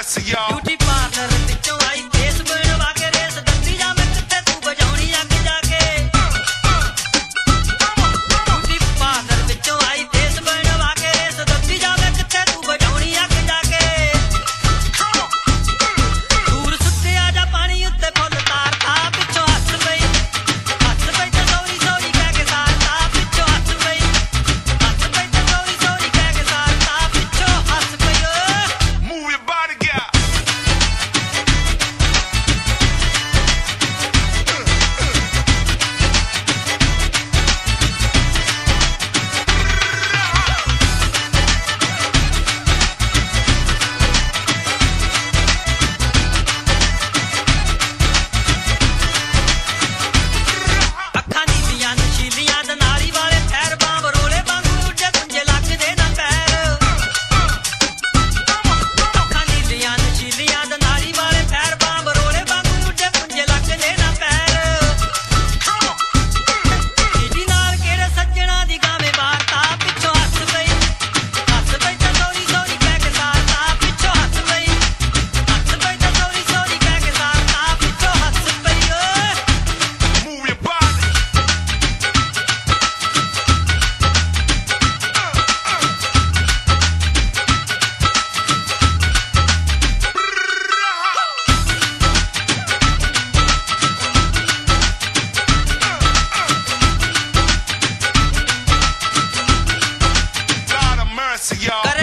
mercy, y'all. Beauty parlor ਵਿੱਚੋਂ ਆਈ face ਬਣਵਾ ਕੇ race ਦੱਸੀ ਜਾ ਮੈਂ ਕਿੱਥੇ ਤੂੰ ਵਜਾਉਣੀ ਅੱਗ ਜਾ ਕੇ Beauty parlor ਵਿੱਚੋਂ ਆਈ ਫੇਸ ਬਣਵਾ ਕੇ ਰੇਸ ਦੱਸੀ ਜਾ ਮੈਂ ਕਿੱਥੇ ਤੂੰ ਵਜਾਉਣੀ ਅੱਗ ਜਾ ਕੇ ਦੂਰ ਸੁੱਤਿਆ ਜਾ ਪਾਣੀ ਉੱਤੇ ਫੁੱਲ ਤਾਰਤਾ ਪਿੱਛੋਂ ਹੱਸ ਪਈ ਤੇ ਸੌਰੀ ਸੌਰੀ ਕਹਿ ਕੇ ਸਾਰਤਾ ਪਿੱਛੋਂ ਹੱਸ ਪਈ ਤੇ ਸੌਰੀ ਸੌਰੀ ਕਹਿ ਕੇ ਸਾਰਤਾ ਪਿੱਛੋਂ ਹੱਸ ਪਈ ਓਏ Move your body, girl. ਅੱਖਾਂ ਨੀਲੀਆਂ ਨਸ਼ੀਲੀਆਂ ਤੇ ਨਾਲੀ ਵਾਲੇ ਪੈਰ ਬਾਂਹ ਬਰੋਲੇ ਵਾਂਗੂ ਉੱਡੇ ਪੁੰਜੇ ਲੱਗਦੇ ਨਾ ਪੈਰ ਅੱਖਾਂ ਨੀਲੀਆਂ ਨਸ਼ੀਲੀਆਂ ਤੇ ਨਾਲੀ ਵਾਲੇ ਪੈਰ ਬਾਂਹ ਬਰੋਲੇ ਵਾਂਗੂ ਉੱਡੇ ਪੁੰਜੇ ਲੱਗਦੇ ਨਾ ਪੈਰ ਜਿਹਦੀ ਨਾਲ ਕਿਹੜੇ ਸੱਜਣਾ ਦੀ ਗਾਵੇਂ ਵਾਰਤਾ ਪਿੱਛੋਂ ਹੱਸ ਪਈ ਤੇ ਸੌਰੀ ਸੌਰੀ ਕਹਿ ਕੇ ਸਾਰਤਾ ਪਿੱਛੋਂ ਹੱਸ ਪਈ ਤੇ ਸੌਰੀ ਸੌਰੀ ਕਹਿ ਕੇ ਸਾਰਤਾ ਪਿੱਛੋਂ ਹੱਸ ਪਈ ਓਏ Move your body. Lord of mercy, y'all.